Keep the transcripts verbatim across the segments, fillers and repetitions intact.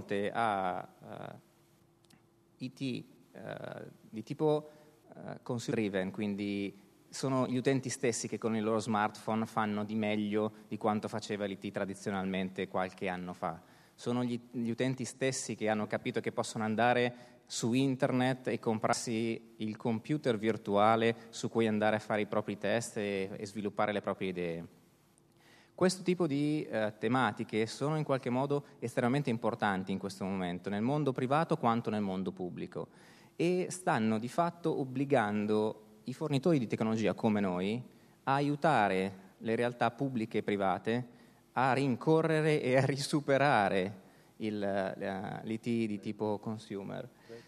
volte a uh, I T uh, di tipo uh, consumer driven, quindi sono gli utenti stessi che con il loro smartphone fanno di meglio di quanto faceva l'I T tradizionalmente qualche anno fa. Sono gli, gli utenti stessi che hanno capito che possono andare su internet e comprarsi il computer virtuale su cui andare a fare i propri test e, e sviluppare le proprie idee. Questo tipo di eh, tematiche sono in qualche modo estremamente importanti in questo momento, nel mondo privato quanto nel mondo pubblico, e stanno di fatto obbligando i fornitori di tecnologia come noi a aiutare le realtà pubbliche e private a rincorrere e a risuperare l'I T di tipo consumer.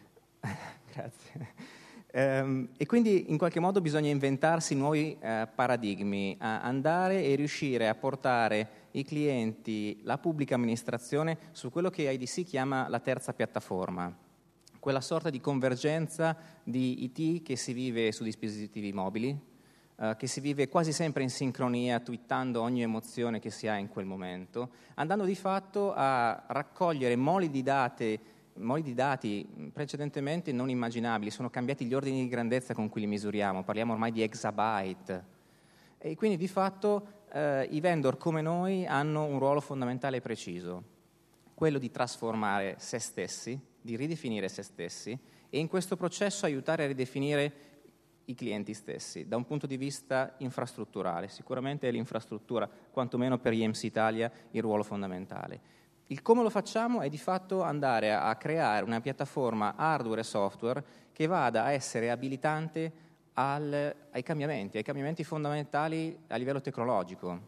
Grazie. Um, e quindi in qualche modo bisogna inventarsi nuovi uh, paradigmi, a andare e riuscire a portare i clienti, la pubblica amministrazione, su quello che I D C chiama la terza piattaforma, quella sorta di convergenza di I T che si vive su dispositivi mobili, uh, che si vive quasi sempre in sincronia, twittando ogni emozione che si ha in quel momento, andando di fatto a raccogliere moli di dati moli di dati precedentemente non immaginabili, sono cambiati gli ordini di grandezza con cui li misuriamo, parliamo ormai di exabyte, e quindi di fatto eh, i vendor come noi hanno un ruolo fondamentale e preciso, quello di trasformare se stessi, di ridefinire se stessi e in questo processo aiutare a ridefinire i clienti stessi da un punto di vista infrastrutturale. Sicuramente è l'infrastruttura, quantomeno per I M S Italia, il ruolo fondamentale. Il come lo facciamo è di fatto andare a creare una piattaforma hardware e software che vada a essere abilitante al, ai cambiamenti, ai cambiamenti fondamentali a livello tecnologico.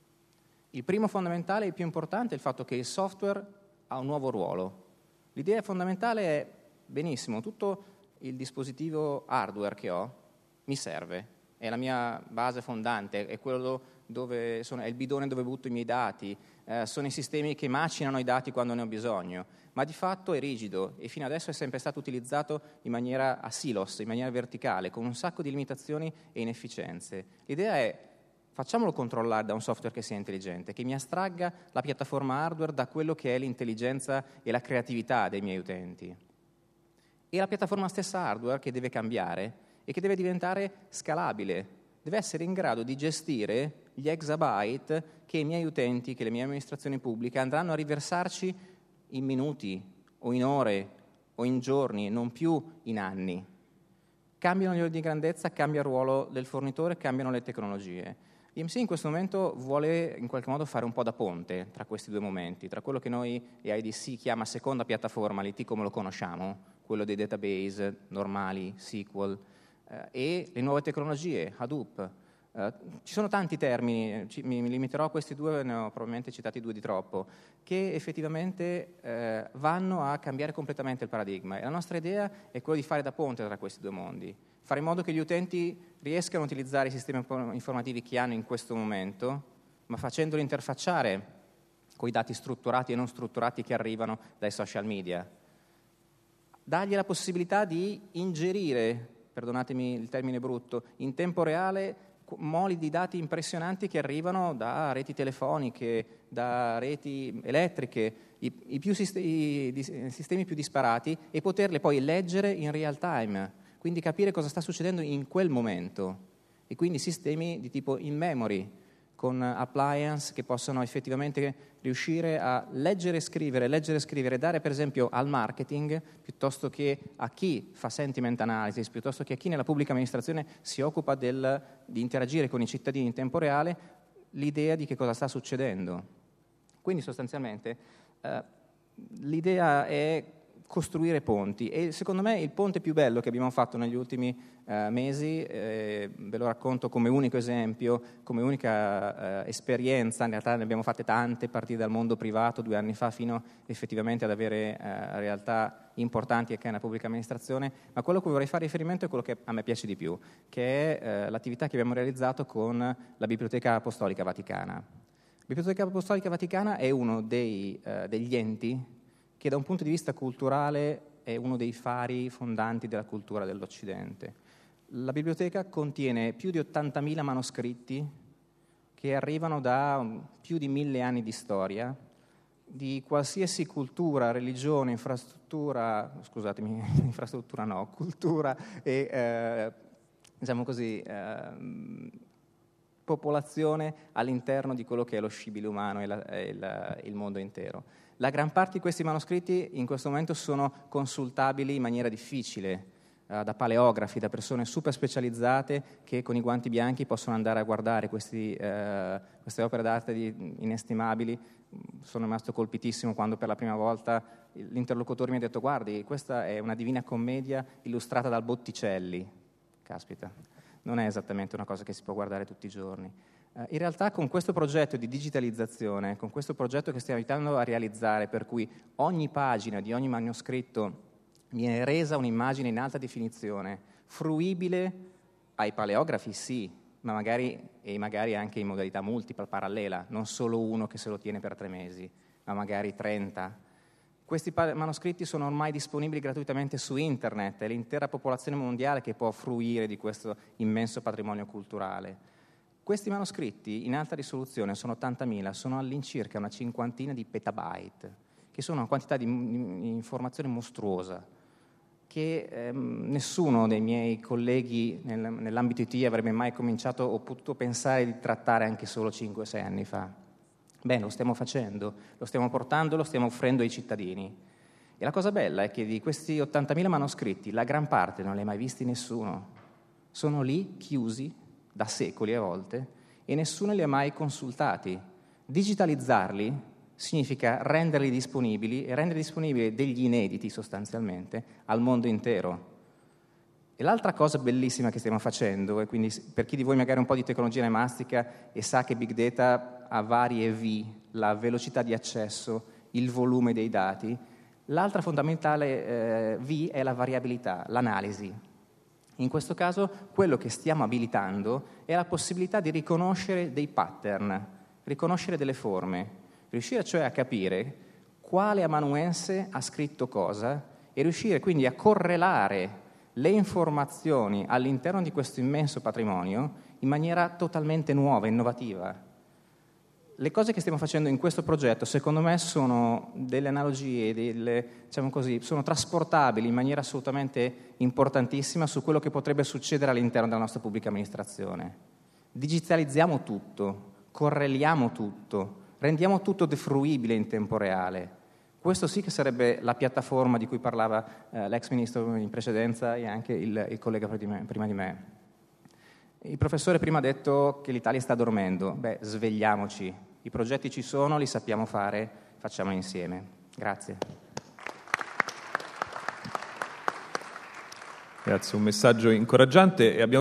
Il primo fondamentale e il più importante è il fatto che il software ha un nuovo ruolo. L'idea fondamentale è, benissimo, tutto il dispositivo hardware che ho mi serve, è la mia base fondante, è quello dove sono, è il bidone dove butto i miei dati, eh, sono i sistemi che macinano i dati quando ne ho bisogno, ma di fatto è rigido e fino adesso è sempre stato utilizzato in maniera a silos, in maniera verticale, con un sacco di limitazioni e inefficienze. L'idea è facciamolo controllare da un software che sia intelligente, che mi astragga la piattaforma hardware da quello che è l'intelligenza e la creatività dei miei utenti. E la piattaforma stessa hardware che deve cambiare e che deve diventare scalabile, deve essere in grado di gestire gli exabyte che i miei utenti, che le mie amministrazioni pubbliche andranno a riversarci in minuti o in ore o in giorni, non più in anni. Cambiano gli ordini di grandezza, cambia il ruolo del fornitore, cambiano le tecnologie. I M S I in questo momento vuole in qualche modo fare un po' da ponte tra questi due momenti, tra quello che noi e I D C chiama seconda piattaforma, l'I T come lo conosciamo, quello dei database normali, S Q L, eh, e le nuove tecnologie, Hadoop. Eh, ci sono tanti termini, ci, mi, mi limiterò a questi due, ne ho probabilmente citati due di troppo, che effettivamente eh, vanno a cambiare completamente il paradigma. E la nostra idea è quella di fare da ponte tra questi due mondi, fare in modo che gli utenti riescano a utilizzare i sistemi informativi che hanno in questo momento, ma facendoli interfacciare con i dati strutturati e non strutturati che arrivano dai social media. Dargli la possibilità di ingerire, perdonatemi il termine brutto, in tempo reale moli di dati impressionanti che arrivano da reti telefoniche, da reti elettriche, i, i, più sistemi, i sistemi più disparati, e poterle poi leggere in real time, quindi capire cosa sta succedendo in quel momento, e quindi sistemi di tipo in memory, con appliance che possono effettivamente riuscire a leggere e scrivere, leggere e scrivere, dare per esempio al marketing, piuttosto che a chi fa sentiment analysis, piuttosto che a chi nella pubblica amministrazione si occupa del, di interagire con i cittadini in tempo reale, l'idea di che cosa sta succedendo. Quindi sostanzialmente eh, l'idea è costruire ponti, e secondo me il ponte più bello che abbiamo fatto negli ultimi eh, mesi, eh, ve lo racconto come unico esempio, come unica eh, esperienza, in realtà ne abbiamo fatte tante, partire dal mondo privato due anni fa fino effettivamente ad avere eh, realtà importanti anche nella pubblica amministrazione, ma quello a cui vorrei fare riferimento è quello che a me piace di più, che è eh, l'attività che abbiamo realizzato con la Biblioteca Apostolica Vaticana. La Biblioteca Apostolica Vaticana è uno dei, eh, degli enti che da un punto di vista culturale è uno dei fari fondanti della cultura dell'Occidente. La biblioteca contiene più di ottantamila manoscritti che arrivano da più di mille anni di storia, di qualsiasi cultura, religione, infrastruttura, scusatemi, infrastruttura no, cultura e, eh, diciamo così, eh, popolazione all'interno di quello che è lo scibile umano e, la, e la, il mondo intero. La gran parte di questi manoscritti in questo momento sono consultabili in maniera difficile, eh, da paleografi, da persone super specializzate che con i guanti bianchi possono andare a guardare questi, eh, queste opere d'arte di, inestimabili. Sono rimasto colpitissimo quando per la prima volta l'interlocutore mi ha detto: guardi, questa è una Divina Commedia illustrata dal Botticelli. Caspita, non è esattamente una cosa che si può guardare tutti i giorni. Eh, in realtà con questo progetto di digitalizzazione, con questo progetto che stiamo aiutando a realizzare, per cui ogni pagina di ogni manoscritto viene resa un'immagine in alta definizione, fruibile ai paleografi sì, ma magari, e magari anche in modalità multipla, parallela, non solo uno che se lo tiene per tre mesi, ma magari trenta. Questi manoscritti sono ormai disponibili gratuitamente su internet, è l'intera popolazione mondiale che può fruire di questo immenso patrimonio culturale. Questi manoscritti in alta risoluzione sono ottantamila, sono all'incirca una cinquantina di petabyte, che sono una quantità di, di informazione mostruosa, che ehm, nessuno dei miei colleghi nel, nell'ambito I T avrebbe mai cominciato o potuto pensare di trattare anche solo cinque sei anni fa. Beh, lo stiamo facendo, lo stiamo portando, lo stiamo offrendo ai cittadini. E la cosa bella è che di questi ottantamila manoscritti la gran parte non li ha mai visti nessuno. Sono lì chiusi da secoli a volte e nessuno li ha mai consultati. Digitalizzarli significa renderli disponibili e rendere disponibili degli inediti sostanzialmente al mondo intero. E l'altra cosa bellissima che stiamo facendo, e quindi per chi di voi magari ha un po' di tecnologia ne mastica e sa che Big Data ha varie V, la velocità di accesso, il volume dei dati, l'altra fondamentale eh, V è la variabilità, l'analisi. In questo caso quello che stiamo abilitando è la possibilità di riconoscere dei pattern, riconoscere delle forme, riuscire cioè a capire quale amanuense ha scritto cosa e riuscire quindi a correlare le informazioni all'interno di questo immenso patrimonio in maniera totalmente nuova, innovativa. Le cose che stiamo facendo in questo progetto, secondo me, sono delle analogie, delle, diciamo così, sono trasportabili in maniera assolutamente importantissima su quello che potrebbe succedere all'interno della nostra pubblica amministrazione. Digitalizziamo tutto, correliamo tutto, rendiamo tutto fruibile in tempo reale. Questo sì che sarebbe la piattaforma di cui parlava eh, l'ex ministro in precedenza e anche il, il collega prima di me. Il professore prima ha detto che l'Italia sta dormendo. Beh, svegliamoci. I progetti ci sono, li sappiamo fare, facciamoli insieme. Grazie. Grazie, un messaggio incoraggiante e abbiamo